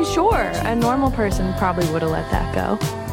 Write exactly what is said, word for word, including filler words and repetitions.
sure, a normal person probably would have let that go.